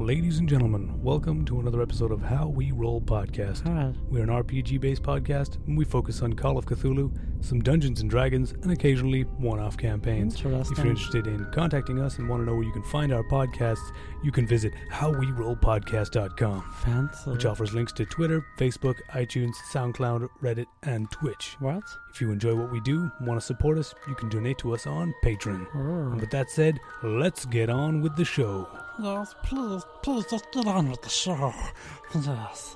Ladies and gentlemen, welcome to another episode of How We Roll Podcast. Hi. We're an RPG-based podcast, and we focus on Call of Cthulhu, some Dungeons & Dragons, and occasionally one-off campaigns. If you're interested in contacting us and want to know where you can find our podcasts, you can visit howwerollpodcast.com, Fancy. which offers links to Twitter, Facebook, iTunes, SoundCloud, Reddit, and Twitch. What? If you enjoy what we do and want to support us, you can donate to us on Patreon. Oh. And with that said, let's get on with the show. Yes, please just get on with the show. Yes.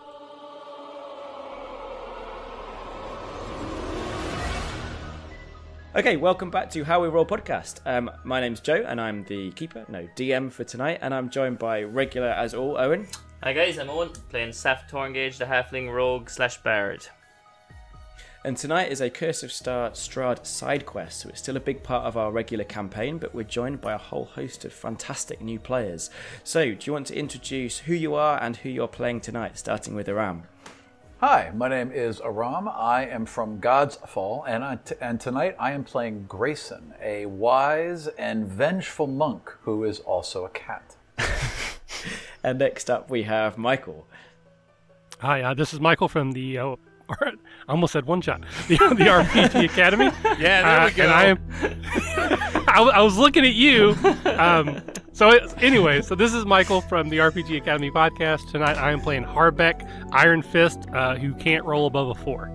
Okay, welcome back to How We Roll Podcast. My name's Joe, and I'm the DM for tonight, and I'm joined by regular as all, Owen. Hi guys, I'm Owen, playing Saf Torngage, the halfling rogue / bard. And tonight is a Curse of Strahd side quest, so it's still a big part of our regular campaign, but we're joined by a whole host of fantastic new players. So, do you want to introduce who you are and who you're playing tonight, starting with Aram? Hi, my name is Aram. I am from God's Fall, and tonight I am playing Grayson, a wise and vengeful monk who is also a cat. And next up we have Michael. Hi, this is Michael from the... I almost said one shot. The RPG Academy. Yeah, there we go. And I am. I was looking at you. So this is Michael from the RPG Academy podcast. Tonight I am playing Harbeck, Iron Fist, who can't roll above a 4.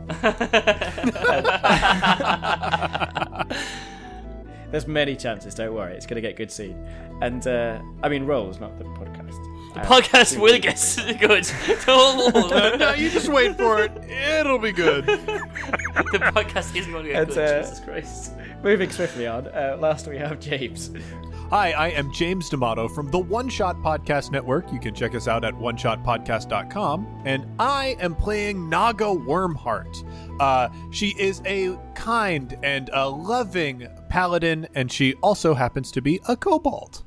There's many chances, don't worry. It's going to get good soon. And, Rolls, not the podcast. The podcast will get good. No, you just wait for it. It'll be good. The podcast isn't going to get good. Jesus Christ. Moving swiftly on, last we have James. Hi, I am James D'Amato from the One Shot Podcast Network. You can check us out at oneshotpodcast.com. And I am playing Naga Wormheart. She is a kind and a loving paladin, and she also happens to be a kobold.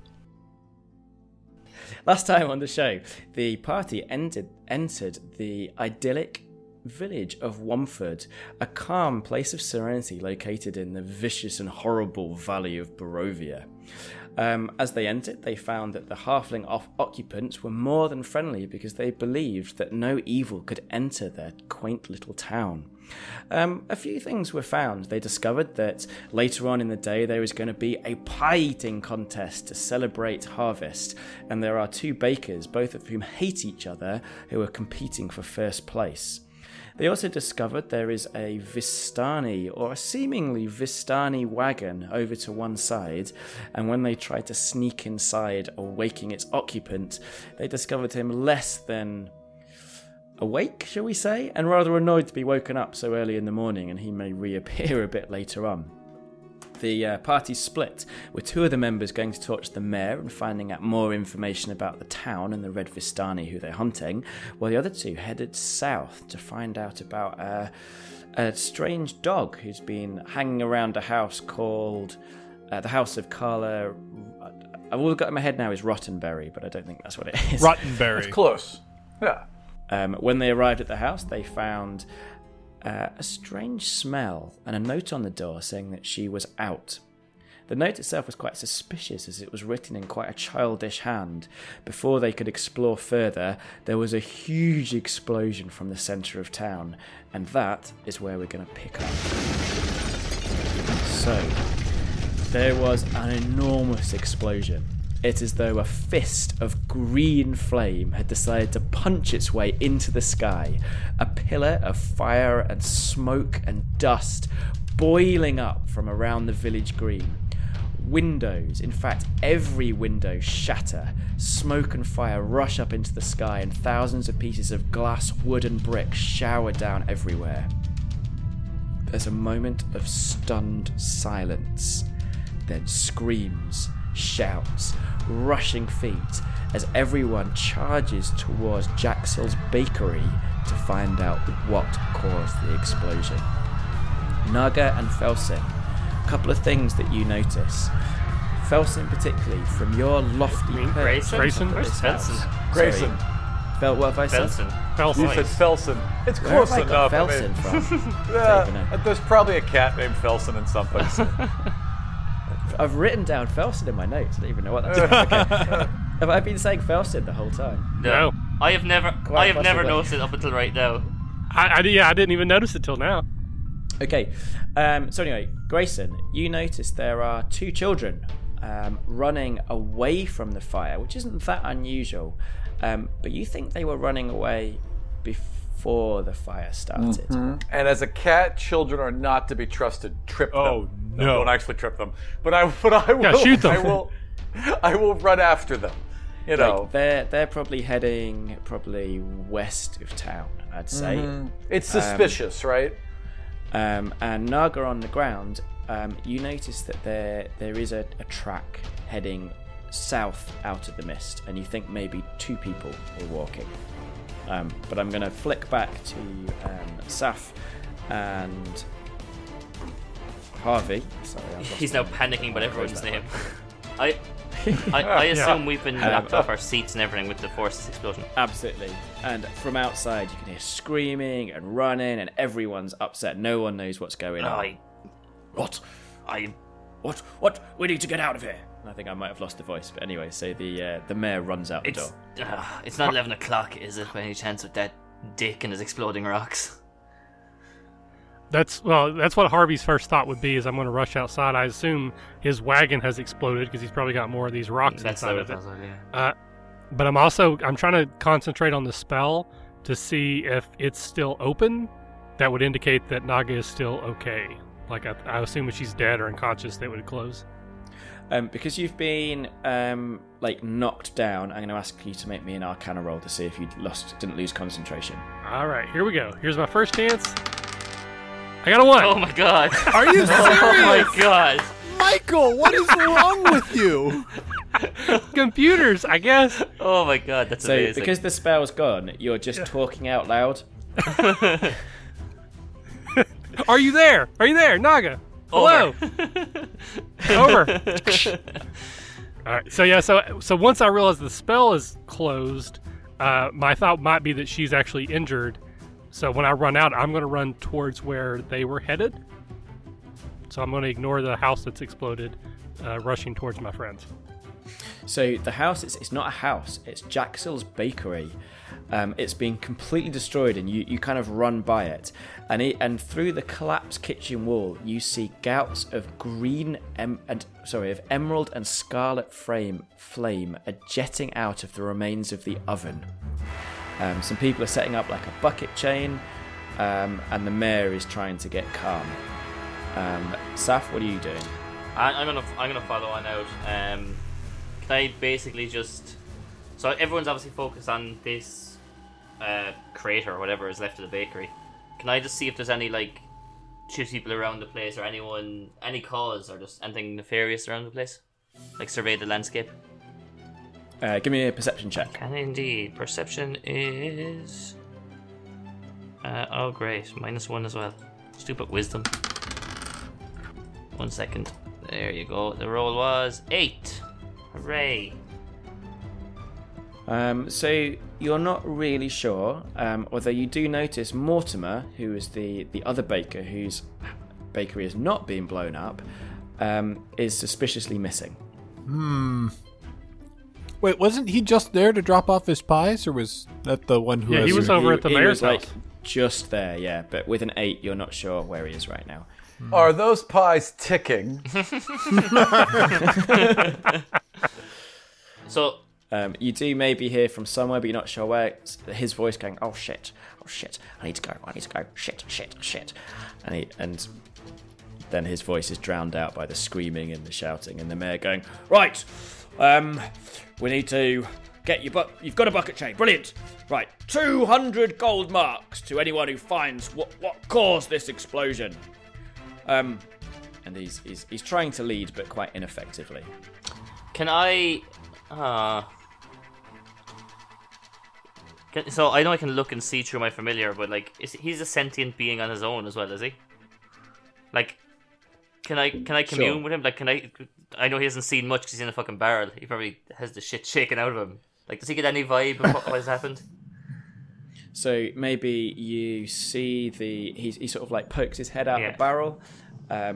Last time on the show, the party entered the idyllic village of Womford, a calm place of serenity located in the vicious and horrible valley of Barovia. As they entered, they found that the halfling occupants were more than friendly because they believed that no evil could enter their quaint little town. A few things were found. They discovered that later on in the day there was going to be a pie eating contest to celebrate harvest, and there are 2 bakers, both of whom hate each other, who are competing for first place. They also discovered there is a Vistani, or a seemingly Vistani wagon over to one side, and when they tried to sneak inside, awaking its occupant, they discovered him less than awake, shall we say, and rather annoyed to be woken up so early in the morning, and he may reappear a bit later on. The party split, with 2 of the members going to talk to the mayor and finding out more information about the town and the Red Vistani who they're hunting, while the other 2 headed south to find out about a strange dog who's been hanging around a house called the House of Carla. All I've got in my head now is Rottenberry, but I don't think that's what it is. Rottenberry. It's close. Yeah. When they arrived at the house, they found a strange smell and a note on the door saying that she was out. The note itself was quite suspicious as it was written in quite a childish hand. Before they could explore further, there was a huge explosion from the centre of town, and that is where we're going to pick up. So, there was an enormous explosion. It's as though a fist of green flame had decided to punch its way into the sky. A pillar of fire and smoke and dust boiling up from around the village green. Windows, in fact every window, shatter. Smoke and fire rush up into the sky, and thousands of pieces of glass, wood and brick shower down everywhere. There's a moment of stunned silence. Then screams, shouts, rushing feet as everyone charges towards Jaxel's bakery to find out what caused the explosion. Naga and Felsin, a couple of things that you notice. Felsin particularly, from your lofty perch. Grayson? Where's Felsin? Grayson. What have I said? Felsin. You said Felsin. It's Where close have I got enough. Felsin from? Yeah, there's probably a cat named Felsin in some place. I've written down Felsin in my notes. I don't even know what that's. Okay. Have I been saying Felstead the whole time? No. I have never possibly. noticed it up until right now. I didn't even notice it till now. Okay, so anyway, Grayson, you notice there are 2 children running away from the fire, which isn't that unusual, but you think they were running away before the fire started. And as a cat, children are not to be trusted. Trip them. Oh, no. Don't actually trip them. But I will. Yeah, shoot them. I will run after them. You know, They're probably heading west of town, I'd say. it's suspicious, right? And Naga on the ground, you notice that there is a track heading south out of the mist, and you think maybe 2 people were walking. But I'm going to flick back to Saf and Harvey. Sorry, He's now panicking about everyone's name. I assume we've been knocked off our seats and everything with the Forces explosion. Absolutely. And from outside, you can hear screaming and running, and everyone's upset. No one knows what's going on. What? We need to get out of here. I think I might have lost the voice, but anyway. So the mayor runs out the door. It's not 11 o'clock, is it? By any chance, with that dick and his exploding rocks? That's what Harvey's first thought would be, is I'm going to rush outside. I assume his wagon has exploded because he's probably got more of these rocks inside of it. But I'm trying to concentrate on the spell to see if it's still open. That would indicate that Naga is still okay. Like I assume if she's dead or unconscious, they would close. Because you've been knocked down, I'm going to ask you to make me an Arcana roll to see if you didn't lose concentration. All right, here we go. Here's my first chance. I got a 1. Oh my god. Are you serious? Oh my god. Michael, what is wrong with you? Computers, I guess. Oh my god, that's amazing. So because the spell's gone, you're just talking out loud. Are you there? Are you there, Naga? Hello. Over. All right. So once I realized the spell is closed, my thought might be that she's actually injured. So when I run out, I'm going to run towards where they were headed. So I'm going to ignore the house that's exploded, rushing towards my friends. So the house, it's not a house. It's Jaxil's bakery. It's been completely destroyed, and you kind of run by it. And through the collapsed kitchen wall, you see gouts of of emerald and scarlet flame are jetting out of the remains of the oven. Some people are setting up like a bucket chain, and the mayor is trying to get calm. Saf, what are you doing? I'm gonna follow on out. Can I basically just... So everyone's obviously focused on this crater or whatever is left of the bakery. Can I just see if there's any shit people around the place, or any cause, or just anything nefarious around the place? Like survey the landscape? Give me a perception check. Can indeed. Perception is... oh great, -1 as well. Stupid wisdom. 1 second. There you go. The roll was 8. Hooray. So you're not really sure, although you do notice Mortimer, who is the other baker whose bakery is not being blown up, is suspiciously missing. Wait, wasn't he just there to drop off his pies, or was that the one who? Yeah, he was over at the mayor's house. Just there, yeah. But with an 8, you're not sure where he is right now. Are those pies ticking? So you do maybe hear from somewhere, but you're not sure where. His voice going, "Oh shit, I need to go, shit," and then his voice is drowned out by the screaming and the shouting, and the mayor going, "Right, we need to get you, but you've got a bucket chain, brilliant. Right, 200 gold marks to anyone who finds what caused this explosion." And he's trying to lead, but quite ineffectively. Can I... So I know I can look and see through my familiar, but he's a sentient being on his own as well, is he? Can I commune with him? I know he hasn't seen much because he's in a fucking barrel. He probably has the shit shaken out of him. Does he get any vibe of what has happened? So maybe you see he sort of pokes his head out the barrel,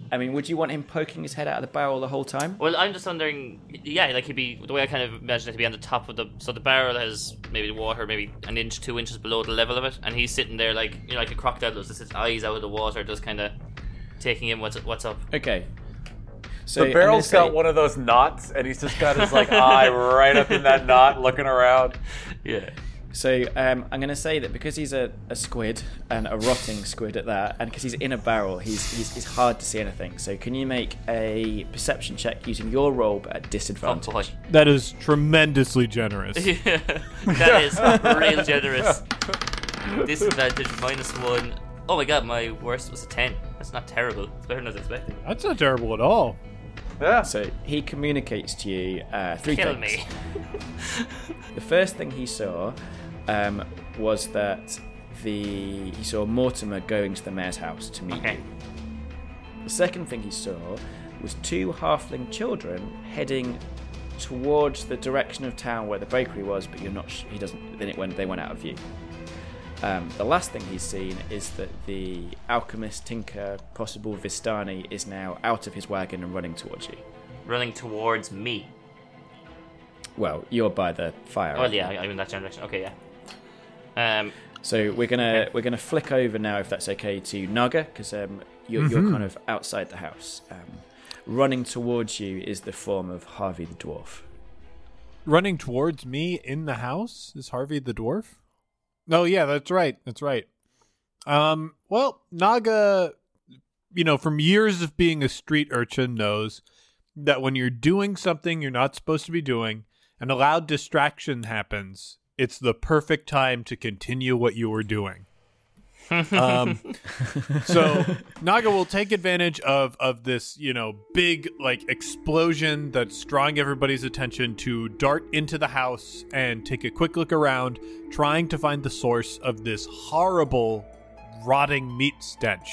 I mean, would you want him poking his head out of the barrel the whole time? Well, I'm just wondering, yeah, like he'd be, the way I kind of imagine it to be on the top of so the barrel has maybe the water maybe an inch, 2 inches below the level of it, and he's sitting there like, you know, like a crocodile does, just his eyes out of the water, just kind of taking in what's up. Okay. So the barrel's got one of those knots, and he's just got his like eye right up in that knot, looking around. Yeah. So I'm going to say that because he's a squid, and a rotting squid at that, and because he's in a barrel, he's hard to see anything. So can you make a perception check using your roll but at disadvantage? Oh boy. That is tremendously generous. Yeah, that is real generous. Disadvantage -1. Oh my god, my worst was a 10. That's not terrible. It's better than I was expecting. That's not terrible at all. Yeah. So he communicates to you three Kill things. me. The first thing he saw was that he saw Mortimer going to the mayor's house to meet you. The second thing he saw was 2 halfling children heading towards the direction of town where the bakery was, but you're not. He doesn't. Then they went out of view. The last thing he's seen is that the alchemist, tinker, possible Vistani, is now out of his wagon and running towards you. Running towards me. Well, you're by the fire. Well, yeah, I'm in that direction. Okay, yeah. So we're gonna flick over now, if that's okay, to Naga, because you're kind of outside the house. Running towards you is the form of Harvey the dwarf. Running towards me in the house is Harvey the dwarf? Oh, yeah, that's right. Well, Naga, from years of being a street urchin, knows that when you're doing something you're not supposed to be doing and a loud distraction happens, it's the perfect time to continue what you were doing. So Naga will take advantage of this, big explosion that's drawing everybody's attention to dart into the house and take a quick look around, trying to find the source of this horrible rotting meat stench.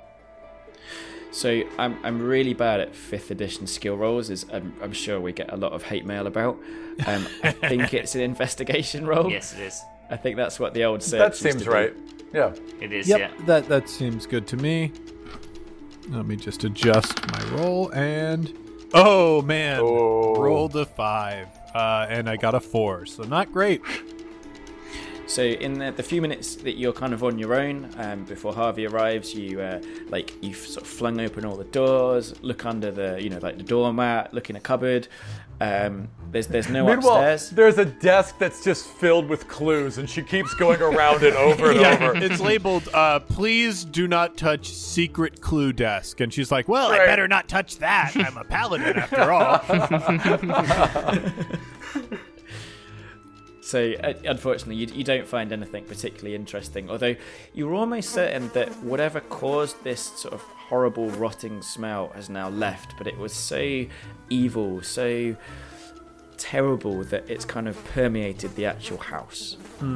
So I'm really bad at 5th edition skill rolls, as I'm sure we get a lot of hate mail about. I think it's an investigation roll. Yes, it is. I think that's what the old search That used to seems do. right. Yeah. It is, Yep, yeah. that seems good to me. Let me just adjust my roll and... Oh, man. Oh. Rolled a 5. And I got a 4, so not great. So in the few minutes that you're kind of on your own, before Harvey arrives, you've sort of flung open all the doors, look under the the doormat, look in a cupboard. There's no Meanwhile, upstairs. there's a desk that's just filled with clues, and she keeps going around it over and over. It's labeled, please do not touch secret clue desk. And she's like, well, I Right. better not touch that. I'm a paladin after all. So unfortunately, you don't find anything particularly interesting. Although you're almost certain that whatever caused this sort of horrible rotting smell has now left. But it was so evil, so terrible that it's kind of permeated the actual house.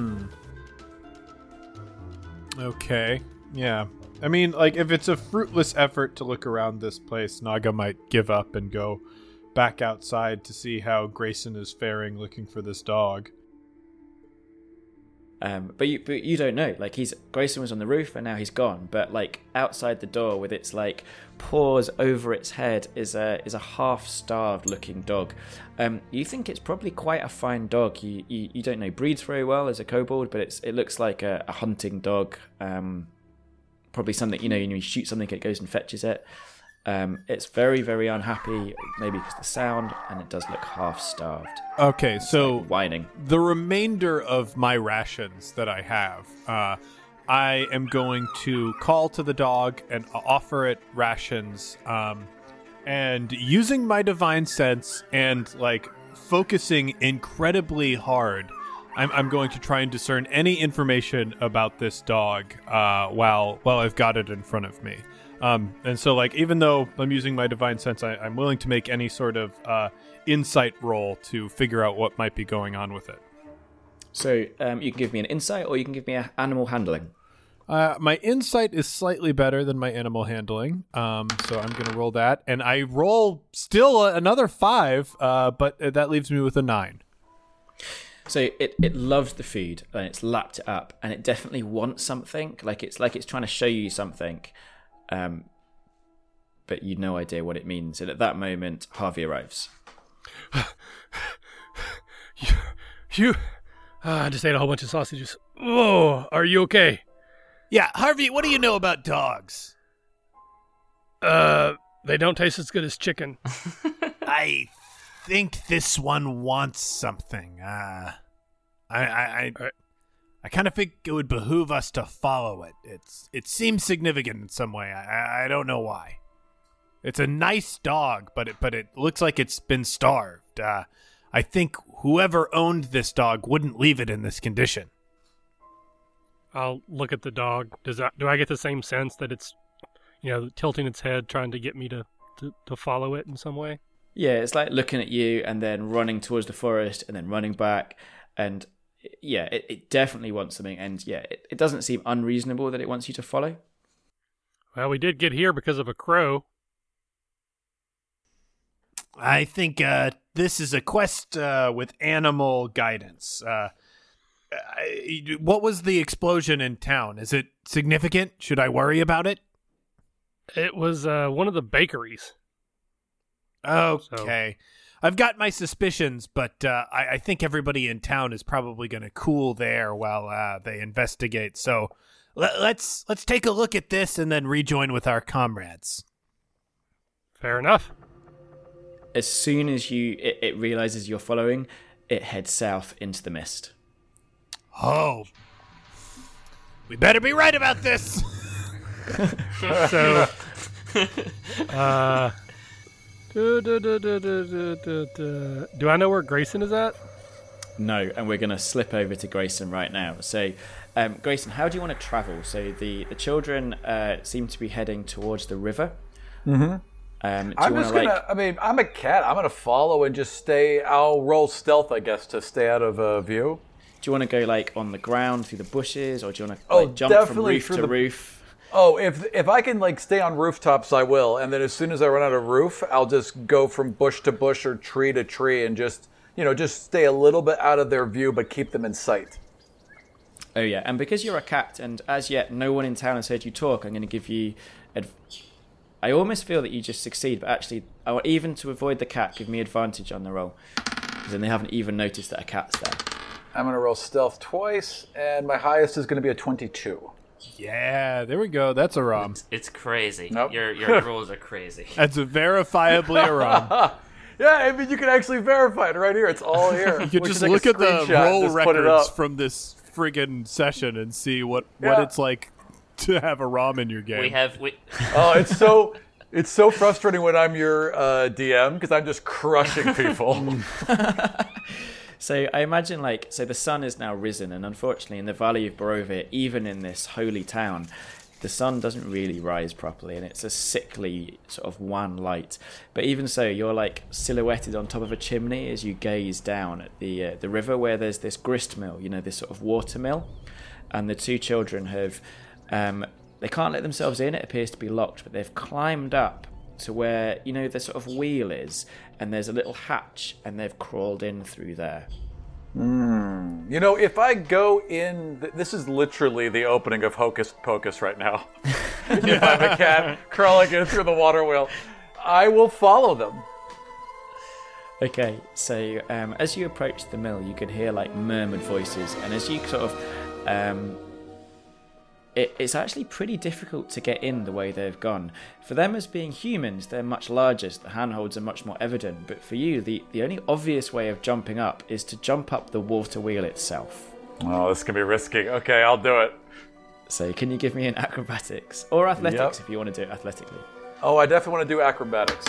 Okay. Yeah. I mean, if it's a fruitless effort to look around this place, Naga might give up and go back outside to see how Grayson is faring looking for this dog. But you don't know. Grayson was on the roof and now he's gone. But outside the door, with its paws over its head, is a half-starved looking dog. You think it's probably quite a fine dog. You don't know breeds very well as a kobold, but it looks like a hunting dog. Probably something you shoot something, it goes and fetches it. It's very, very unhappy, maybe because of the sound, and it does look half-starved. Okay, so Whining. the remainder of my rations that I have, I am going to call to the dog and offer it rations, and using my divine sense and focusing incredibly hard, I'm going to try and discern any information about this dog while I've got it in front of me. And so, even though I'm using my divine sense, I'm willing to make any sort of insight roll to figure out what might be going on with it. So you can give me an insight, or you can give me an animal handling. My insight is slightly better than my animal handling, so I'm going to roll that. And I roll still another 5, but that leaves me with a 9. So it loves the food, and it's lapped it up, and it definitely wants something. It's trying to show you something. but you've no idea what it means. And at that moment, Harvey arrives. You I just ate a whole bunch of sausages. Whoa, are you okay? Yeah, Harvey, what do you know about dogs? They don't taste as good as chicken. I think this one wants something. I kind of think it would behoove us to follow it. It seems significant in some way. I don't know why. It's a nice dog, but it looks like it's been starved. I think whoever owned this dog wouldn't leave it in this condition. I'll look at the dog. Do I get the same sense that it's, tilting its head, trying to get me to follow it in some way? Yeah, it's like looking at you and then running towards the forest and then running back. And yeah, it definitely wants something. And yeah, it doesn't seem unreasonable that it wants you to follow. Well, we did get here because of a crow. I think this is a quest with animal guidance. What was the explosion in town? Is it significant? Should I worry about it? It was one of the bakeries. Okay. I've got my suspicions, but I think everybody in town is probably going to cool there while they investigate. So let's take a look at this and then rejoin with our comrades. Fair enough. As soon as it realizes you're following, it heads south into the mist. Oh. We better be right about this. So, do I know where Grayson is at? No, and we're going to slip over to Grayson right now. So, Grayson, how do you want to travel? So the children seem to be heading towards the river. Mm-hmm. I'm a cat. I'm gonna follow and just stay. I'll roll stealth, I guess, to stay out of view. Do you want to go like on the ground through the bushes, or do you want to jump from roof to roof? Oh, if I can like stay on rooftops, I will. And then as soon as I run out of roof, I'll just go from bush to bush or tree to tree and just stay a little bit out of their view, but keep them in sight. Oh yeah, and because you're a cat, and as yet no one in town has heard you talk, I'm going to give you. I almost feel that you just succeed, but actually, I want even to avoid the cat, give me advantage on the roll, because then they haven't even noticed that a cat's there. I'm going to roll stealth twice, and my highest is going to be a 22. Yeah, there we go. That's a Rom. It's crazy. Nope. Your rolls are crazy. That's verifiably a Rom. Yeah, I mean, you can actually verify it right here. It's all here. You can just look at the roll records from this friggin' session and see what it's like to have a Rom in your game. Oh, it's so frustrating when I'm your DM because I'm just crushing people. So I imagine the sun is now risen, and unfortunately in the Valley of Barovia, even in this holy town, the sun doesn't really rise properly, and it's a sickly sort of wan light. But even so, you're silhouetted on top of a chimney as you gaze down at the river where there's this grist mill, this sort of water mill, and the two children have. They can't let themselves in, it appears to be locked, but they've climbed up to where, the sort of wheel is, and there's a little hatch, and they've crawled in through there. If I go in, this is literally the opening of Hocus Pocus right now. If I'm a cat crawling in through the water wheel, I will follow them. Okay, so as you approach the mill, you can hear murmured voices, and as you sort of... It's actually pretty difficult to get in the way they've gone. For them as being humans, they're much larger, so the handholds are much more evident. But for you, the only obvious way of jumping up is to jump up the water wheel itself. Oh, this can be risky. Okay, I'll do it. So can you give me an acrobatics? Or athletics if you want to do it athletically. Oh, I definitely want to do acrobatics.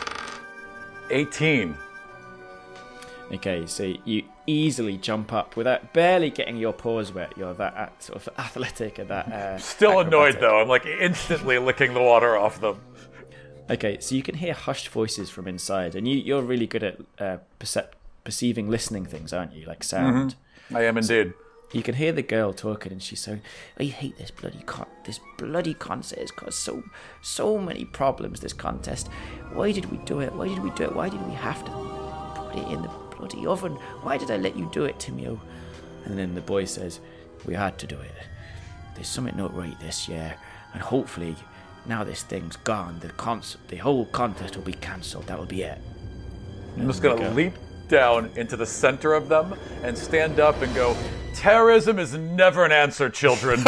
18. Okay, so you easily jump up without barely getting your paws wet. You're that sort of athletic and that. Still annoyed though. I'm instantly licking the water off them. Okay, so you can hear hushed voices from inside, and you're really good at perceiving, listening things, aren't you? Like sound. Mm-hmm. I am indeed. You can hear the girl talking, and she's saying, "I hate this bloody contest. It's caused so many problems. This contest. Why did we do it? Why did we do it? Why did we have to put it in the bloody oven? Why did I let you do it to me?" And then the boy says, "We had to do it. There's something not right this year, and hopefully now this thing's gone. The whole contest will be cancelled. That will be it. I'm just going to leap down into the center of them and stand up and go, terrorism is never an answer, children.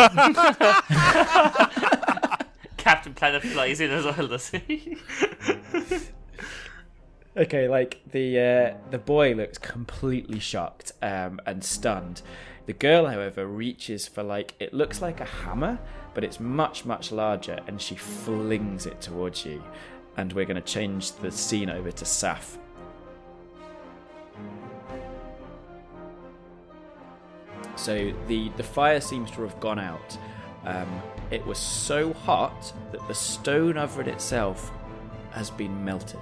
Captain Planet flies in as well, does he? Okay, like the boy looks completely shocked and stunned. The girl, however, reaches for it looks like a hammer, but it's much, much larger, and she flings it towards you. And we're going to change the scene over to Saf. So the fire seems to have gone out. It was so hot that the stone over it itself has been melted.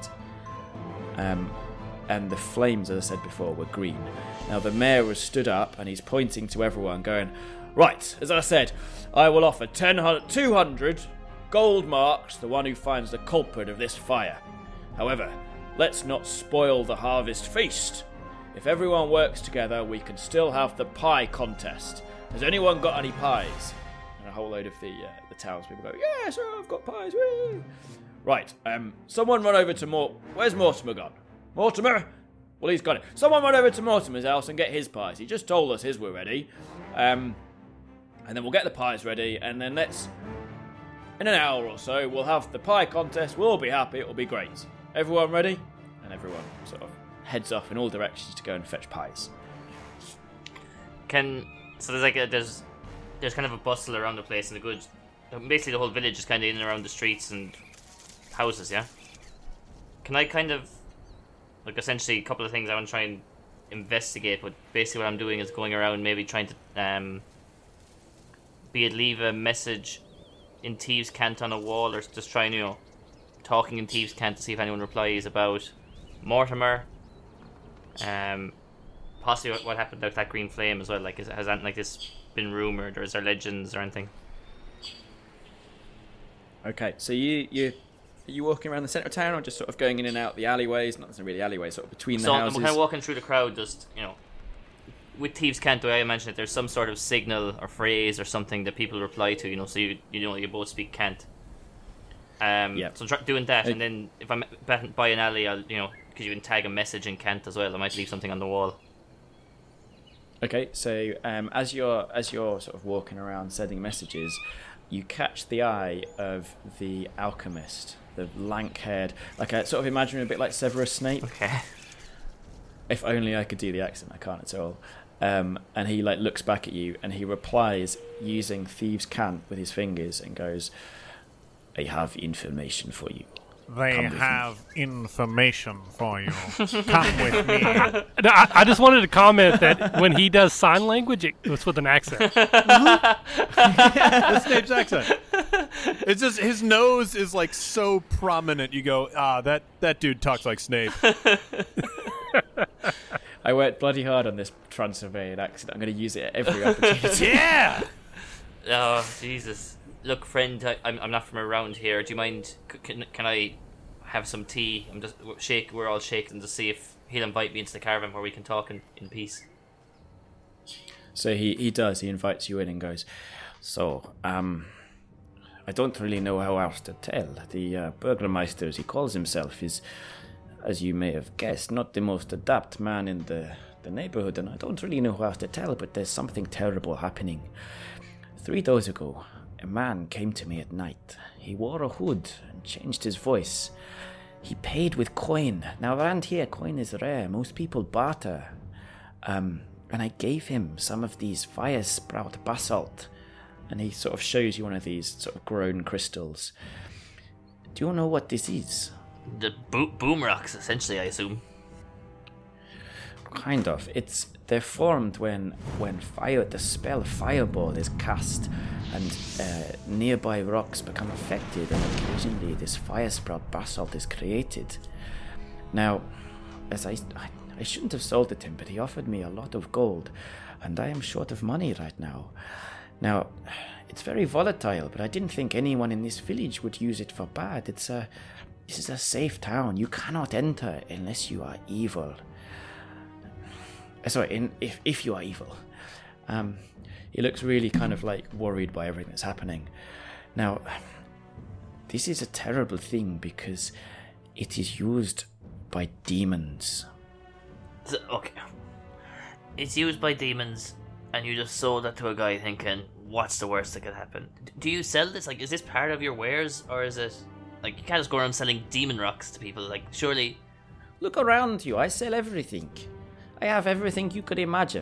And the flames, as I said before, were green. Now the mayor has stood up and he's pointing to everyone going, right, as I said, I will offer 200 gold marks to the one who finds the culprit of this fire. However, let's not spoil the harvest feast. If everyone works together, we can still have the pie contest. Has anyone got any pies? And a whole load of the townspeople go, yeah, sir, I've got pies. Woo! Right, someone run over to Where's Mortimer gone? Mortimer? Well, he's got it. Someone run over to Mortimer's house and get his pies. He just told us his were ready. And then we'll get the pies ready, and then in an hour or so, we'll have the pie contest. We'll all be happy. It'll be great. Everyone ready? And everyone sort of heads off in all directions to go and fetch pies. So there's kind of a bustle around the place, and basically the whole village is kind of in and around the streets and houses, yeah? Can I kind of, essentially a couple of things I want to try and investigate, but basically what I'm doing is going around maybe trying to leave a message in Thieves' Cant on a wall, or just trying, talking in Thieves' Cant to see if anyone replies about Mortimer, possibly what happened with that green flame as well. Has anything like this been rumoured, or is there legends or anything? Okay, so you walking around the centre of town, or just sort of going in and out the alleyways? Not necessarily alleyways, sort of between the houses. So I'm kind of walking through the crowd, just, with Thieves' Cant, the way I imagine it, there's some sort of signal or phrase or something that people reply to, so you both speak Cant. Yeah. So doing that, and then if I'm by an alley, I'll, because you can tag a message in Cant as well, I might leave something on the wall. Okay, so as you're sort of walking around sending messages, you catch the eye of the alchemist, the lank-haired, I sort of imagine him a bit like Severus Snape. Okay. If only I could do the accent, I can't at all. And he looks back at you, and he replies using Thieves' Cant with his fingers and goes, I have information for you. They have information for you. Come with me. I just wanted to comment that when he does sign language, it's with an accent. That's Snape's accent. It's just his nose is so prominent. You go, that dude talks like Snape. I worked bloody hard on this Transylvanian accent. I'm going to use it at every opportunity. Yeah. Oh, Jesus. Look, friend, I'm not from around here. Do you mind? Can I have some tea? We're all shaking to see if he'll invite me into the caravan where we can talk in peace. So he does. He invites you in and goes, so, I don't really know how else to tell. The Burgermeister, as he calls himself, is, as you may have guessed, not the most adept man in the neighborhood, and I don't really know how else to tell, but there's something terrible happening. 3 days ago, a man came to me at night. He wore a hood and changed his voice. He paid with coin. Now around here, coin is rare. Most people barter. And I gave him some of these fire sprout basalt. And he sort of shows you one of these sort of grown crystals. Do you know what this is? The boom rocks, essentially, I assume. Kind of. They're formed when the spell Fireball is cast, and nearby rocks become affected, and occasionally this fire sprout basalt is created. Now, as I shouldn't have sold it to him, but he offered me a lot of gold, and I am short of money right now. Now, it's very volatile, but I didn't think anyone in this village would use it for bad. This is a safe town. You cannot enter unless you are evil. Sorry, if you are evil. He looks really kind of worried by everything that's happening. Now, this is a terrible thing because it is used by demons. Okay. It's used by demons, and you just sold that to a guy thinking, what's the worst that could happen? Do you sell this? Like, is this part of your wares, or is it... Like, you can't just go around selling demon rocks to people. Like, surely... Look around you. I sell everything. I have everything you could imagine.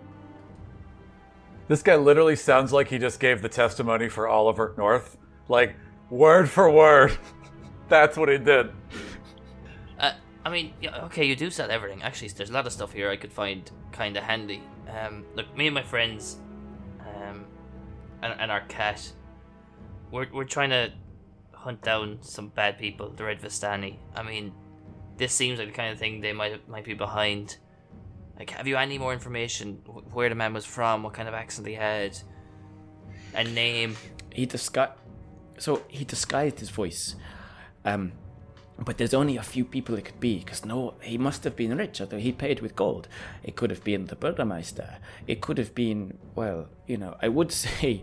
This guy literally sounds like he just gave the testimony for Oliver North. Like, word for word. That's what he did. I mean, yeah, okay, you do sell everything. Actually, there's a lot of stuff here I could find kind of handy. Look, me and my friends, and our cat, we're trying to hunt down some bad people, the Red Vistani. I mean, this seems like the kind of thing they might be behind. Like, have you any more information? Where the man was from? What kind of accent he had? A name? He disguised his voice. But there's only a few people it could be, because he must have been rich, although he paid with gold. It could have been the Burgermeister. It could have been, well, I would say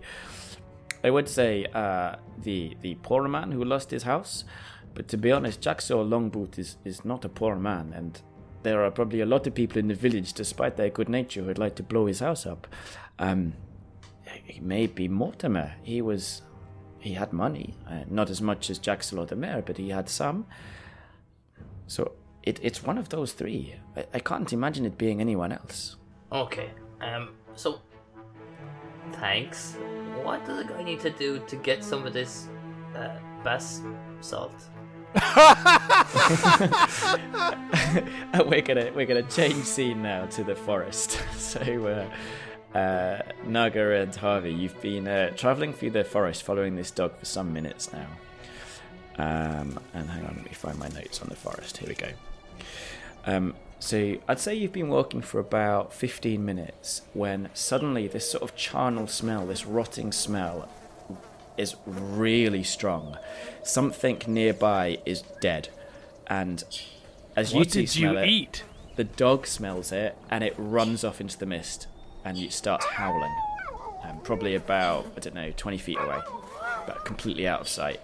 the poor man who lost his house. But to be honest, Jacksaw Longboot is not a poor man, and there are probably a lot of people in the village, despite their good nature, who would like to blow his house up. He may be Mortimer. He had money, not as much as Jacksaw the Mayor, but he had some. So it's one of those three. I can't imagine it being anyone else. Okay. So thanks. What does a guy need to do to get some of this bass salt? We're gonna change scene now to the forest. So Naga and Harvey, you've been traveling through the forest following this dog for some minutes now. And hang on, let me find my notes on the forest. Here we go. So I'd say you've been walking for about 15 minutes when suddenly this sort of charnel smell, this rotting smell, is really strong. Something nearby is dead, and as you two smell it, eat? The dog smells it and it runs off into the mist, and it starts howling. Probably about 20 feet away, but completely out of sight.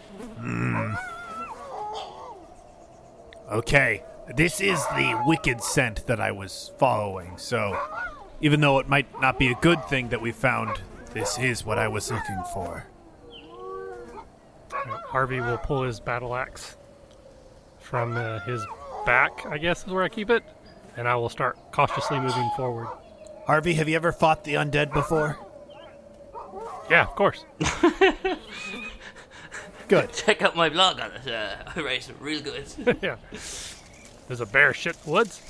Okay, this is the wicked scent that I was following, so even though it might not be a good thing that we found, this is what I was looking for. Harvey will pull his battle axe from his back, I guess is where I keep it, and I will start cautiously moving forward. Harvey, have you ever fought the undead before? Yeah, of course. Good. Check out my blog on it. I write it real good. Yeah. There's a bear shit in the woods.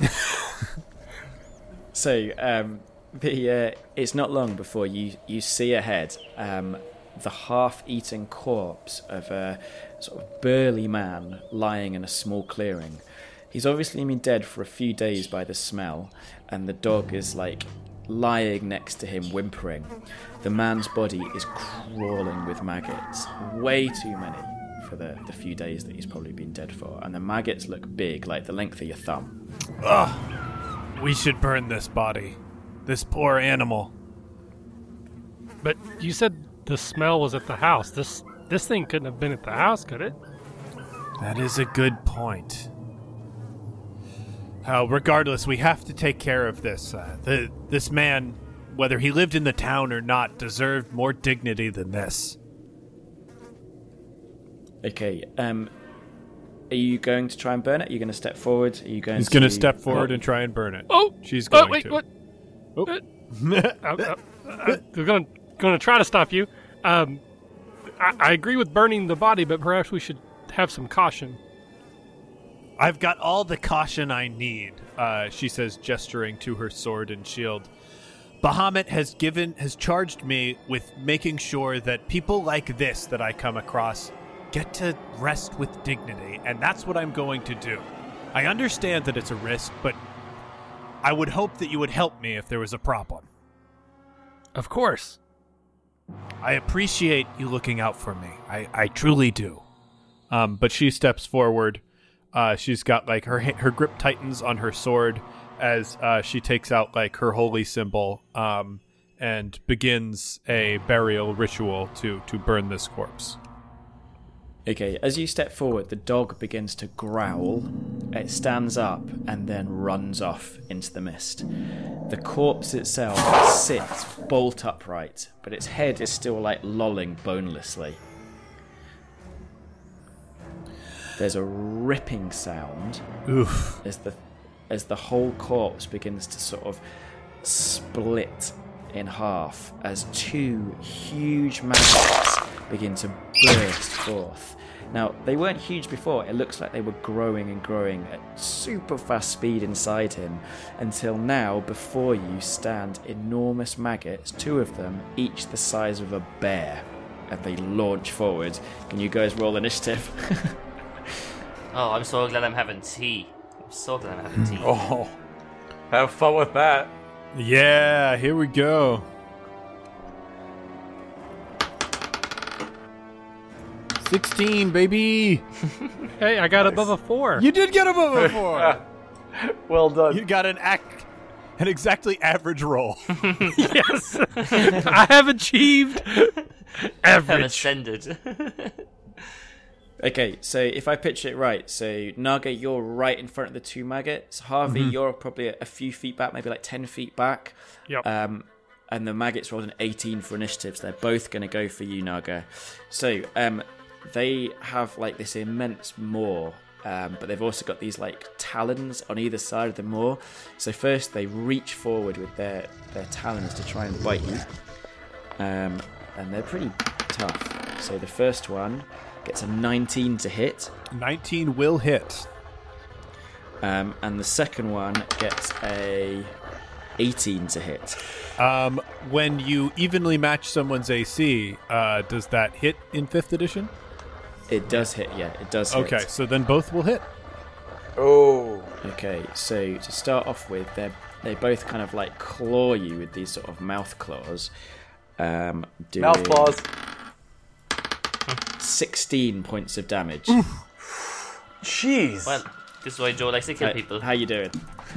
So, it's not long before you see ahead the half-eaten corpse of a sort of burly man lying in a small clearing. He's obviously been dead for a few days by the smell, and the dog is lying next to him whimpering. The man's body is crawling with maggots, way too many for the few days that he's probably been dead for, and the maggots look big, like the length of your thumb. Ugh. We should burn this body. This poor animal. But you said the smell was at the house. This thing couldn't have been at the house, could it? That is a good point. Regardless, we have to take care of this. This man, whether he lived in the town or not, deserved more dignity than this. Okay, are you going to try and burn it? Are you going to step forward? Are you going He's to... going to step forward and try and burn it. Oh! She's going wait, to. What? Oh. I'm going to try to stop you. I agree with burning the body, but perhaps we should have some caution. I've got all the caution I need, she says, gesturing to her sword and shield. Bahamut has charged me with making sure that people like this that I come across get to rest with dignity, and that's what I'm going to do. I understand that it's a risk, but I would hope that you would help me if there was a problem. Of course. I appreciate you looking out for me. I truly do. But she steps forward. She's got her grip tightens on her sword as she takes out her holy symbol and begins a burial ritual to burn this corpse. Okay, as you step forward, the dog begins to growl. It stands up and then runs off into the mist. The corpse itself sits bolt upright, but its head is still like lolling bonelessly. There's a ripping sound Oof. as the whole corpse begins to sort of split in half as two huge maggots begin to burst forth. Now, they weren't huge before. It looks like they were growing and growing at super fast speed inside him until now, before you stand enormous maggots, two of them, each the size of a bear, and they launch forward. Can you guys roll initiative? Oh, I'm so glad I'm having tea. I'm so glad I'm having tea. Oh, have fun with that. Yeah, here we go. 16, baby. Hey, I got above a 4. You did get above a 4. Well done. You got an exactly average roll. Yes. I have achieved I'm average. ascended. Okay, so if I picture it right, so Naga, you're right in front of the two maggots. Harvey, you're probably a few feet back, maybe like 10 feet back. Yep. And the maggots rolled an 18 for initiative, so they're both going to go for you, Naga. So they have like this immense maw, but they've also got these like talons on either side of the maw. So first they reach forward with their talons to try and bite you. And they're pretty tough. So the first one gets a 19 to hit. 19 will hit. And the second one gets a 18 to hit. When you evenly match someone's AC, does that hit in 5th edition? It does hit, yeah, it does hit. Okay, so then both will hit. Oh. Okay, so to start off with, they both kind of like claw you with these sort of mouth claws. Mouth claws. 16 points of damage. Jeez. Well, this is why Joe likes to kill Right, people. how you doing?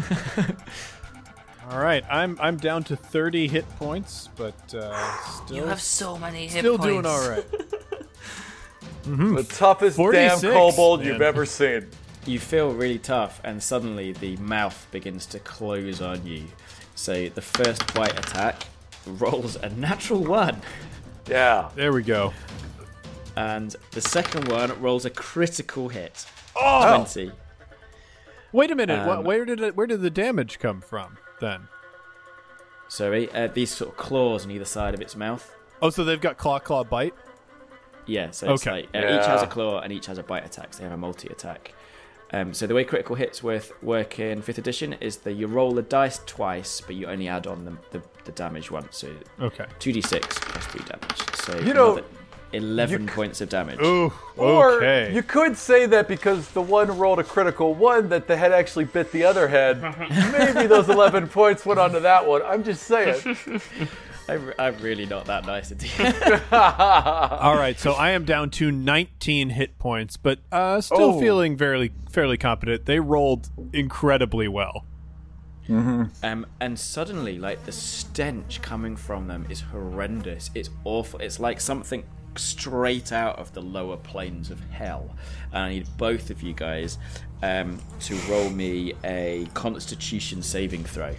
All right, I'm down to 30 hit points, but still You have so many hit still points. doing all right. The toughest 46, damn kobold man. you've ever seen. You feel really tough, and suddenly the mouth begins to close on you. So the first bite attack rolls a natural 1. Yeah. There we go. And the second one rolls a critical hit. Oh! 20. Wait a minute. Where did the damage come from then? Sorry, these sort of claws on either side of its mouth. Oh, so they've got claw bite. Yeah, so it's Okay. like each has a claw and each has a bite attack. So they have a multi-attack. So the way critical hits work in 5th edition is that you roll the dice twice, but you only add on the damage once. So Okay. 2d6 plus 3 damage. So You know, another 11 points of damage. Ooh. Or Okay. you could say that because the one rolled a critical 1, that the head actually bit the other head. Maybe those 11 points went onto that one. I'm just saying. I'm really not that nice at you. All right, so I am down to 19 hit points, but still feeling fairly competent. They rolled incredibly well. And suddenly, like, the stench coming from them is horrendous. It's awful. It's like something straight out of the lower planes of hell. And I need both of you guys to roll me a Constitution saving throw.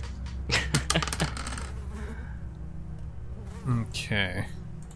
Okay.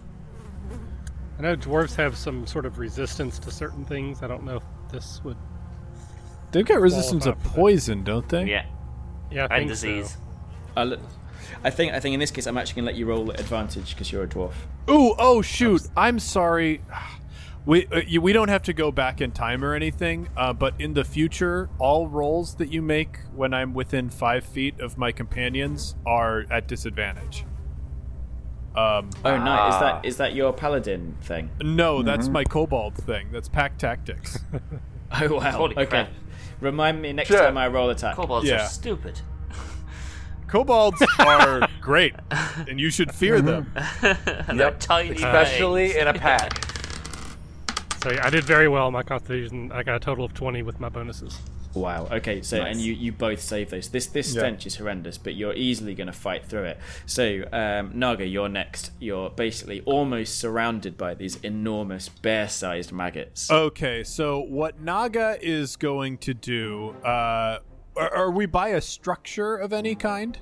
I know dwarves have some sort of resistance to certain things. I don't know if this would. They've got resistance Qualify to for that. poison, don't they? Yeah, Yeah, I and think disease. So. I think in this case I'm actually gonna let you roll advantage because you're a dwarf. Ooh, oh shoot! I'm sorry. We don't have to go back in time or anything, but in the future, all rolls that you make when I'm within 5 feet of my companions are at disadvantage. Oh, nice. Is that your paladin thing? No, that's my kobold thing. That's pack tactics. Oh wow. Holy okay. crap. Remind me next Sure. time I roll attack. Kobolds Yeah. are stupid. Kobolds are great, and you should fear them. And they're tiny Especially bags. in a pack. So yeah, I did very well on my constitution. I got a total of 20 with my bonuses. Wow. Okay. So, and you both save those. This stench is horrendous, but you're easily going to fight through it. So, Naga, you're next. You're basically almost surrounded by these enormous bear-sized maggots. Okay. So, what Naga is going to do? Are we by a structure of any kind?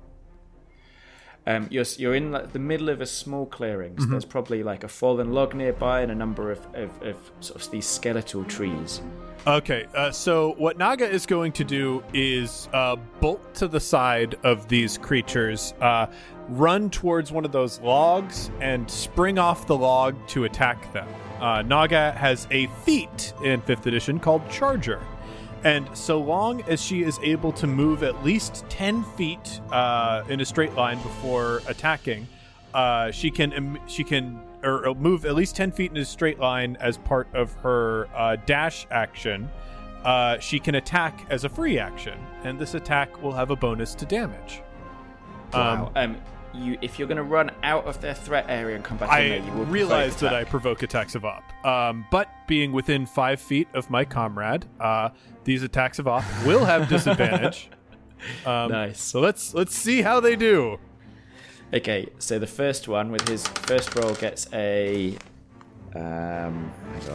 You're in like the middle of a small clearing. So there's probably like a fallen log nearby and a number of sort of these skeletal trees. Okay, so what Naga is going to do is bolt to the side of these creatures, run towards one of those logs, and spring off the log to attack them. Naga has a feat in 5th edition called Charger. And so long as she is able to move at least 10 feet in a straight line before attacking, she can move at least 10 feet in a straight line as part of her dash action. She can attack as a free action, and this attack will have a bonus to damage. Wow. If you're going to run out of their threat area and come back in there, you will realize that I provoke attacks of op. But being within 5 feet of my comrade, these attacks of op will have disadvantage. Nice. So let's see how they do. Okay, so the first one with his first roll gets a hang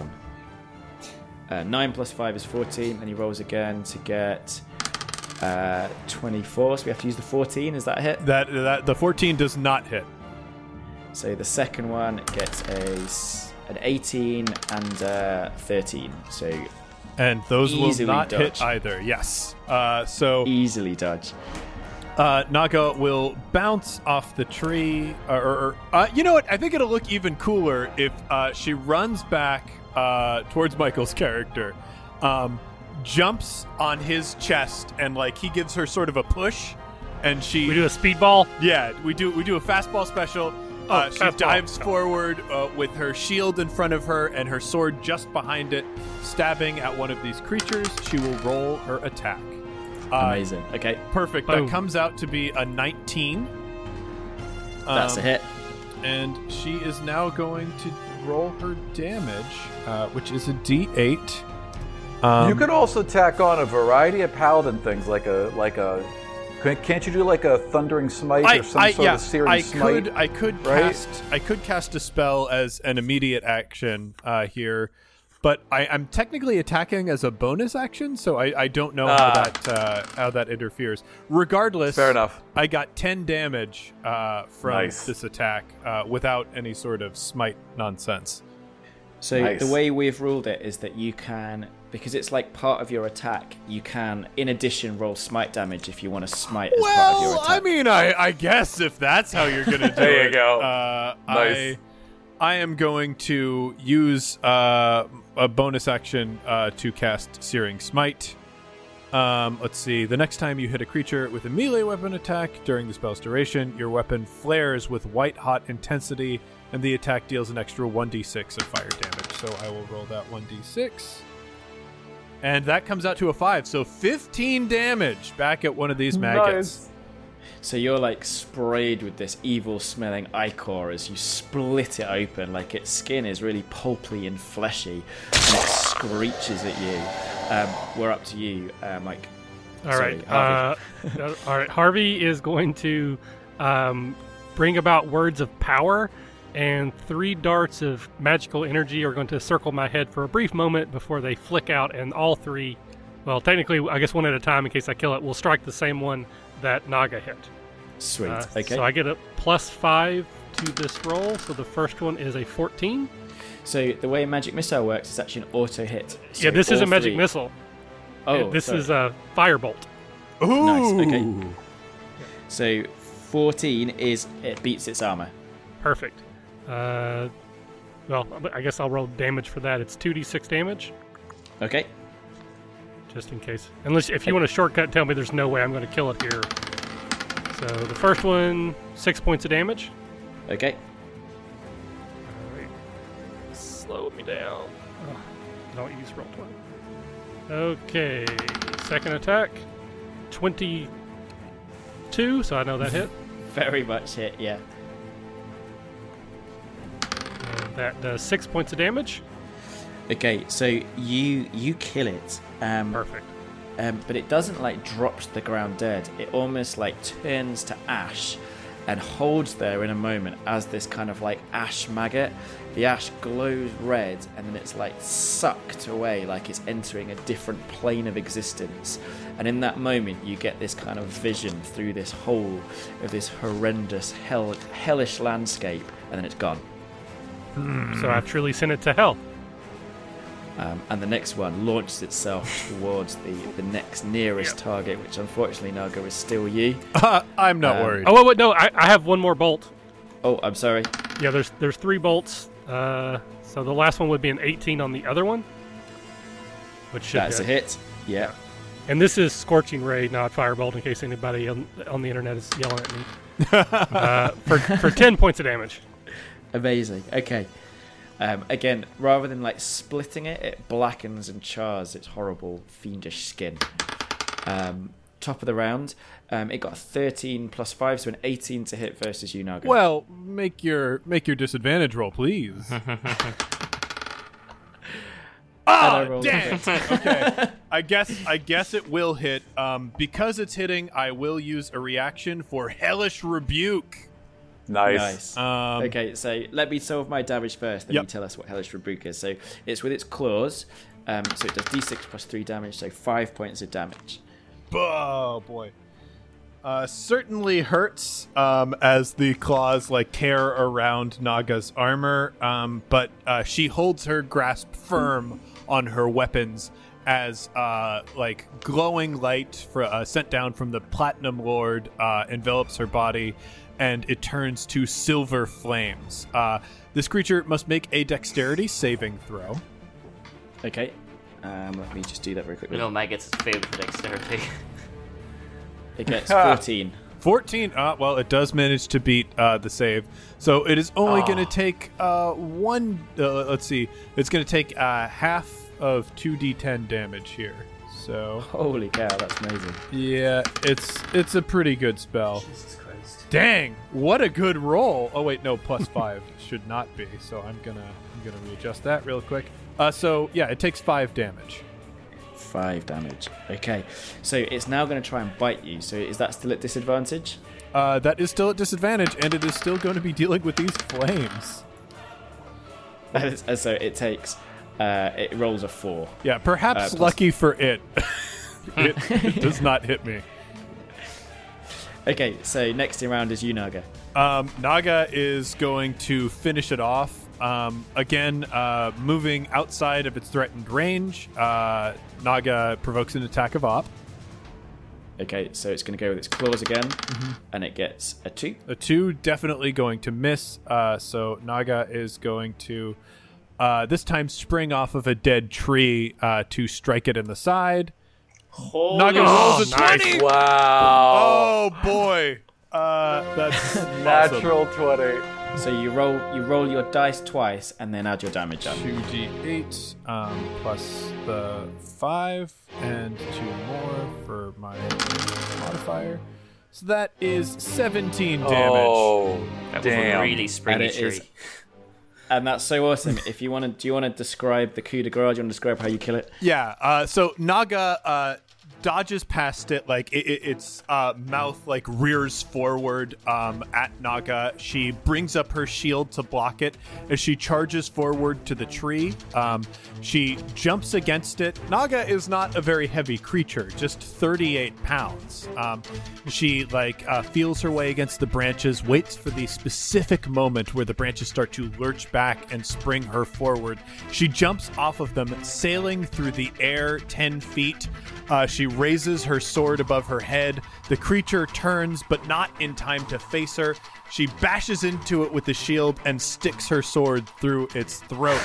on. 9 plus 5 is 14, and he rolls again to get 24. So we have to use the 14. Is that a hit? That the 14 does not hit. So the second one gets an 18 and 13. So and those will not dodge. hit either. Yes. So easily dodge. Naga will bounce off the tree, or you know what? I think it'll look even cooler if she runs back towards Michael's character, jumps on his chest, and like he gives her sort of a push, and we do a speedball. Yeah, we do a fastball special. She dives forward with her shield in front of her and her sword just behind it, stabbing at one of these creatures. She will roll her attack. Amazing. Okay. Perfect. Boom. That comes out to be a 19. That's a hit. And she is now going to roll her damage, which is a D8. You could also tack on a variety of paladin things, like a. Can't you do like a thundering smite or some sort of searing smite? I could cast a spell as an immediate action here. But I'm technically attacking as a bonus action, so I don't know how that interferes. Regardless, fair enough. I got 10 damage from this attack without any sort of smite nonsense. So the way we've ruled it is that you can, because it's like part of your attack, you can, in addition, roll smite damage if you want to smite as part of your attack. I mean, I guess if that's how you're going to do it. There you go. Nice. I am going to use a bonus action to cast Searing Smite. Let's see. The next time you hit a creature with a melee weapon attack during the spell's duration, your weapon flares with white-hot intensity, and the attack deals an extra 1d6 of fire damage. So I will roll that 1d6. And that comes out to a 5. So 15 damage back at one of these maggots. Nice. So you're like sprayed with this evil-smelling ichor as you split it open. Like its skin is really pulpy and fleshy, and it screeches at you. We're up to you, Mike. All right. Harvey is going to bring about words of power, and 3 darts of magical energy are going to circle my head for a brief moment before they flick out, and all 3, well, technically, I guess one at a time in case I kill it, will strike the same one that Naga hit. Sweet. Okay. So I get a +5 to this roll. So the first one is a 14. So the way Magic Missile works is actually an auto hit. So yeah, this is a Magic Missile. Oh, this is a Firebolt. Ooh. Nice. Okay. So 14 it beats its armor. Perfect. Well, I guess I'll roll damage for that. It's 2d6 damage. Okay. Just in case. Unless, if you want a shortcut, tell me there's no way I'm going to kill it here. So the first one, 6 points of damage. Okay. Alright. Slow me down. Don't use roll 20. Okay. Second attack, 22, so I know that hit. Very much hit, yeah. And that does 6 points of damage. Okay, so you kill it. Perfect. but it doesn't like drop to the ground dead. It almost like turns to ash and holds there in a moment as this kind of like ash maggot. The ash glows red, and then it's like sucked away, like it's entering a different plane of existence. And in that moment, you get this kind of vision through this hole of this horrendous, hellish landscape, and then it's gone. So I've truly sent it to hell. And the next one launches itself towards the next nearest target, which unfortunately, Naga, is still you. I'm not worried. Oh, wait, no, I have one more bolt. Oh, I'm sorry. Yeah, there's 3 bolts. So the last one would be an 18 on the other one, which should That's a hit. Yeah. And this is Scorching Ray, not Firebolt, in case anybody on the internet is yelling at me. For 10 points of damage. Amazing. Okay. Again, rather than like splitting it, it blackens and chars its horrible fiendish skin. Top of the round, it got a 13 plus 5, so an 18 to hit versus you, Naga. Well, make your disadvantage roll, please. Oh, damn it. Okay. I guess it will hit. Because it's hitting, I will use a reaction for Hellish Rebuke. Nice. Okay, so let me solve my damage first, then you tell us what Hellish Rebuke is. So it's with its claws, so it does d6 plus 3 damage, so 5 points of damage. Oh, boy. Certainly hurts as the claws like tear around Naga's armor, but she holds her grasp firm on her weapons as like glowing light sent down from the Platinum Lord envelops her body, and it turns to silver flames. This creature must make a dexterity saving throw. Okay. Let me just do that very quickly. You know, Maggot's is failed for dexterity. It gets 14. 14. Well, it does manage to beat the save. So it is only going to take one. Let's see. It's going to take half of 2d10 damage here. So holy cow, that's amazing. Yeah, it's a pretty good spell. Jesus Christ. Dang, what a good roll. Oh wait, no, plus 5 should not be. So I'm gonna readjust that real quick. So yeah, it takes 5 damage. 5 damage. Okay, so it's now going to try and bite you. So is that still at disadvantage? That is still at disadvantage, and it is still going to be dealing with these flames. So it takes. It rolls a 4. Yeah, perhaps lucky for it. it does not hit me. Okay, so next in round is you, Naga. Naga is going to finish it off. Again, moving outside of its threatened range, Naga provokes an attack of op. Okay, so it's going to go with its claws again, and it gets a 2. A 2, definitely going to miss. So Naga is going to this time spring off of a dead tree to strike it in the side. Naga rolls a 20! Wow. Oh boy. That's natural awesome. 20. So you roll your dice twice and then add your damage up. 2d8 plus the 5 and 2 more for my modifier. So that is 17 damage. Oh, that damn. was a really springy tree. And that's so awesome. If you want to, do you want to describe the coup de grace? Do you want to describe how you kill it? Yeah. So Naga dodges past it, like its mouth like rears forward at Naga. She brings up her shield to block it as she charges forward to the tree. She jumps against it. Naga is not a very heavy creature, just 38 pounds. She feels her way against the branches, waits for the specific moment where the branches start to lurch back and spring her forward. She jumps off of them, sailing through the air 10 feet. She raises her sword above her head. The creature turns, but not in time to face her. She bashes into it with the shield and sticks her sword through its throat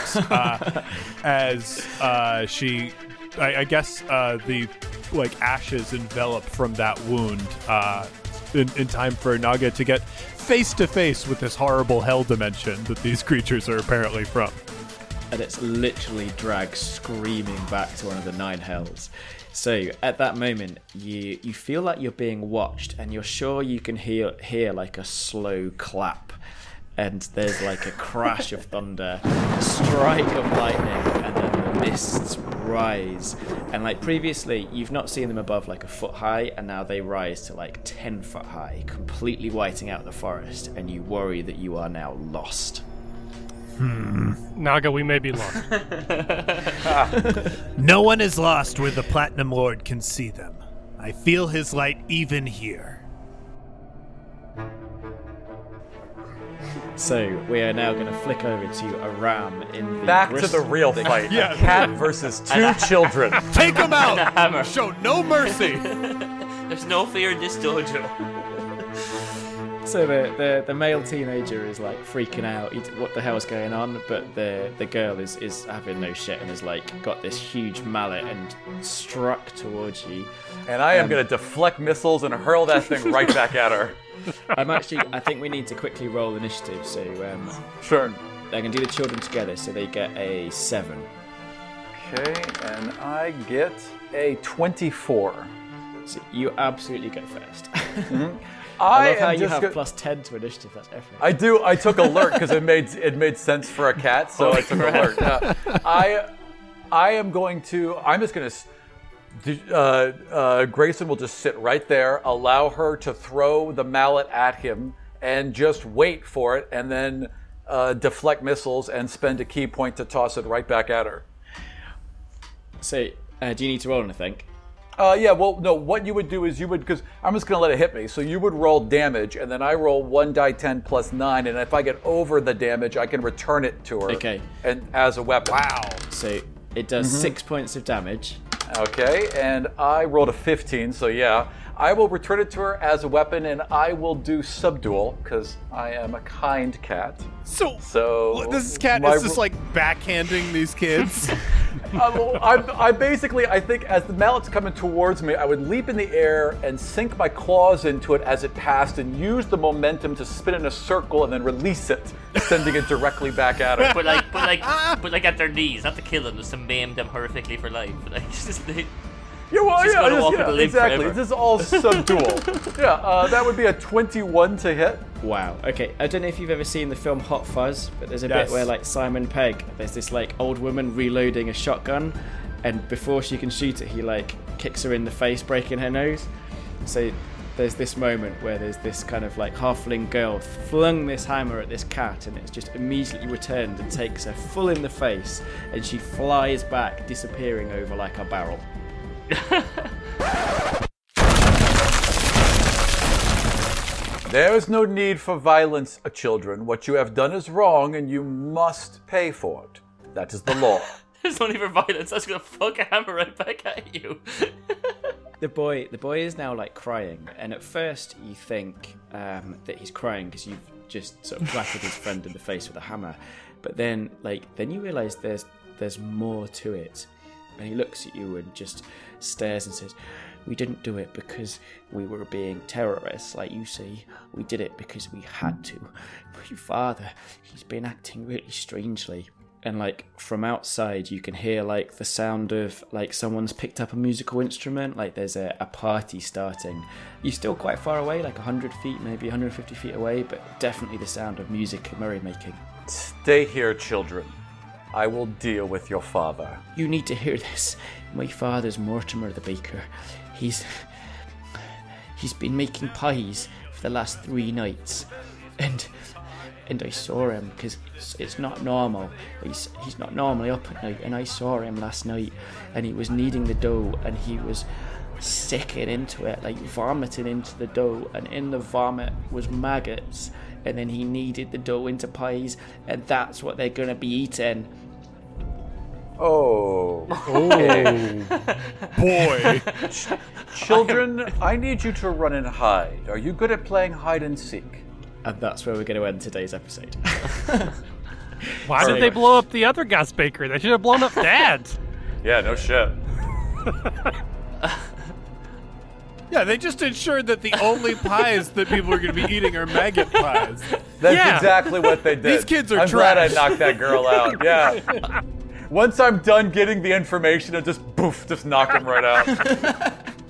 as she, I guess, the ashes envelop from that wound in time for Naga to get face to face with this horrible hell dimension that these creatures are apparently from. And it's literally dragged screaming back to one of the 9 hells. So at that moment, you feel like you're being watched, and you're sure you can hear like a slow clap, and there's like a crash of thunder, a strike of lightning, and then the mists rise, and like previously you've not seen them above like a foot high, and now they rise to like 10 foot high, completely whiting out the forest, and you worry that you are now lost. Naga, we may be lost. No one is lost where the Platinum Lord can see them. I feel his light even here. So we are now going to flick over to Aram in the Back to the real fight. A cat versus two children. Take him And a hammer. out! Show no mercy! There's no fear in this dojo. So the male teenager is like freaking out. What the hell's going on? But the girl is having no shit and has like got this huge mallet and struck towards you. And I am going to deflect missiles and hurl that thing right back at her. I think we need to quickly roll initiative. So Sure. they're going to do the children together. So they get a 7. Okay, and I get a 24. So you absolutely go first. I love how am you just have go- plus 10 to initiative. That's effort. I do. I took alert because it made sense for a cat, so I took alert. I am going to. I'm just going to. Grayson will just sit right there, allow her to throw the mallet at him, and just wait for it, and then deflect missiles and spend a key point to toss it right back at her. So do you need to roll anything? Yeah, well, no, what you would do is because I'm just going to let it hit me. So you would roll damage, and then I roll 1d10 plus 9, and if I get over the damage, I can return it to her. Okay. And as a weapon. Wow. So it does 6 points of damage. Okay, and I rolled a 15, so yeah. I will return it to her as a weapon, and I will do subdual, because I am a kind cat. So this cat my- is just like backhanding these kids. I basically, I think as the mallet's coming towards me, I would leap in the air and sink my claws into it as it passed and use the momentum to spin in a circle and then release it, sending it directly back at her. But like at their knees, not to kill them, just to maim them horrifically for life. But like just Yeah, well, She's gonna walk with yeah, a limp exactly. forever. This is all subdual. Yeah, that would be a 21 to hit. Wow. Okay. I don't know if you've ever seen the film Hot Fuzz, but there's a Yes. bit where like Simon Pegg, there's this like old woman reloading a shotgun, and before she can shoot it, he like kicks her in the face, breaking her nose. So there's this moment where there's this kind of like halfling girl flung this hammer at this cat, and it's just immediately returned and takes her full in the face, and she flies back, disappearing over like a barrel. There is no need for violence, children. What you have done is wrong, and you must pay for it. That is the law. there's no need for violence. I was gonna fuck a hammer right back at you. The boy is now like crying, and at first you think that he's crying because you've just sort of blasted his friend in the face with a hammer, but then you realise there's more to it, and he looks at you and just stares and says, "We didn't do it because we were being terrorists, like you see. We did it because we had to. But your father, he's been acting really strangely." And like from outside you can hear like the sound of like someone's picked up a musical instrument, like there's a party starting. You're still quite far away, like 100 feet, maybe 150 feet away, but definitely the sound of music and merrymaking. Stay here, children. I will deal with your father. You need to hear this. My father's Mortimer the baker. He's been making pies for the last 3 nights, and I saw him because it's not normal. He's not normally up at night, and I saw him last night, and he was kneading the dough, and he was sicking into it, like vomiting into the dough, and in the vomit was maggots, and then he kneaded the dough into pies, and that's what they're gonna be eating. Oh. Boy. Children, I need you to run and hide. Are you good at playing hide and seek? And that's where we're going to end today's episode. Why did they blow up the other guy's bakery? They should have blown up Dad's. Yeah, no shit. Yeah, they just ensured that the only pies that people are going to be eating are maggot pies. That's Yeah. exactly what they did. These kids are I'm glad I trash. knocked that girl out. Yeah. Once I'm done getting the information, I'll just just knock him right out.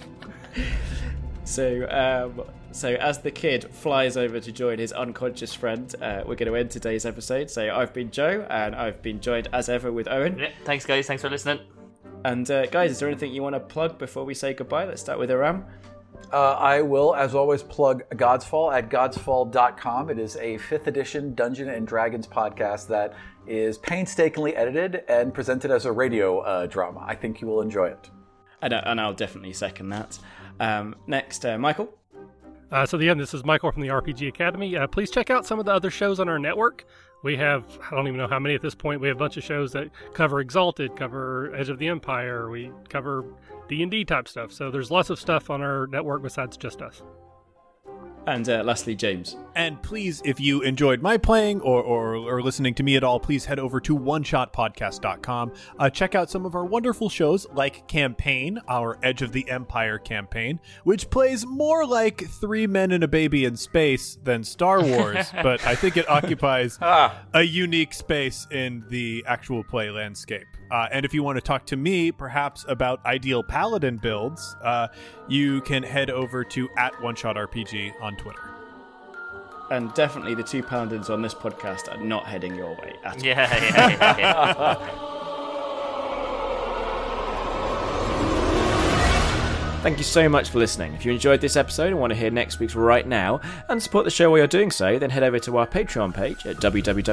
So as the kid flies over to join his unconscious friend, we're going to end today's episode. So I've been Joe, and I've been joined as ever with Owen. Yeah, thanks guys, thanks for listening. And guys, is there anything you want to plug before we say goodbye? Let's start with Aram. I will, as always, plug Godsfall at godsfall.com. It is a 5th edition Dungeons and Dragons podcast that is painstakingly edited and presented as a radio drama. I think you will enjoy it. And I'll definitely second that. Next, Michael. So this is Michael from the RPG Academy. Please check out some of the other shows on our network. We have, I don't even know how many at this point, we have a bunch of shows that cover Exalted, cover Edge of the Empire, we cover D&D type stuff. So there's lots of stuff on our network besides just us. And lastly, James. And please, if you enjoyed my playing or listening to me at all, please head over to oneshotpodcast.com. Check out some of our wonderful shows like Campaign, our Edge of the Empire campaign, which plays more like 3 Men and a Baby in Space than Star Wars, but I think it occupies a unique space in the actual play landscape. And if you want to talk to me, perhaps about ideal Paladin builds, you can head over to @OneShotRPG on Twitter. And definitely the 2 Paladins on this podcast are not heading your way at all. Yeah. Thank you so much for listening. If you enjoyed this episode and want to hear next week's right now and support the show while you're doing so, then head over to our Patreon page at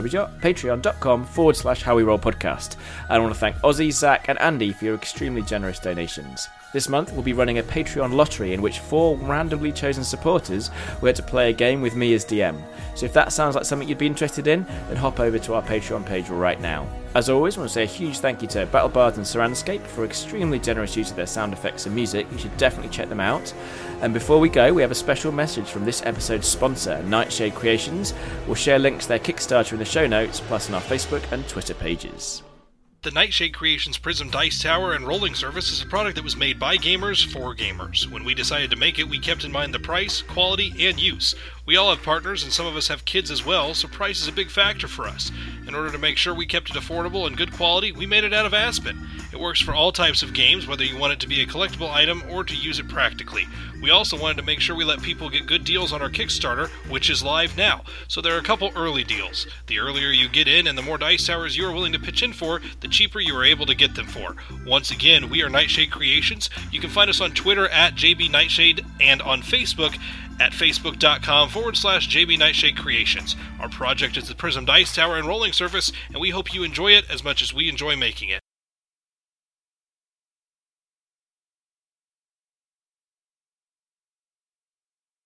www.patreon.com/HowWeRollPodcast. And I want to thank Ozzy, Zach, and Andy for your extremely generous donations. This month, we'll be running a Patreon lottery in which 4 randomly chosen supporters will get to play a game with me as DM. So if that sounds like something you'd be interested in, then hop over to our Patreon page right now. As always, I want to say a huge thank you to BattleBards and Surroundscape for extremely generous use of their sound effects and music. You should definitely check them out. And before we go, we have a special message from this episode's sponsor, Nightshade Creations. We'll share links to their Kickstarter in the show notes, plus on our Facebook and Twitter pages. The Nightshade Creations Prism Dice Tower and Rolling Service is a product that was made by gamers for gamers. When we decided to make it, we kept in mind the price, quality, and use. We all have partners, and some of us have kids as well, so price is a big factor for us. In order to make sure we kept it affordable and good quality, we made it out of Aspen. It works for all types of games, whether you want it to be a collectible item or to use it practically. We also wanted to make sure we let people get good deals on our Kickstarter, which is live now. So there are a couple early deals. The earlier you get in and the more dice towers you are willing to pitch in for, the cheaper you are able to get them for. Once again, we are Nightshade Creations. You can find us on Twitter at JB Nightshade and on Facebook at facebook.com/JB Nightshade Creations. Our project is the Prism Dice Tower and Rolling Service, and we hope you enjoy it as much as we enjoy making it.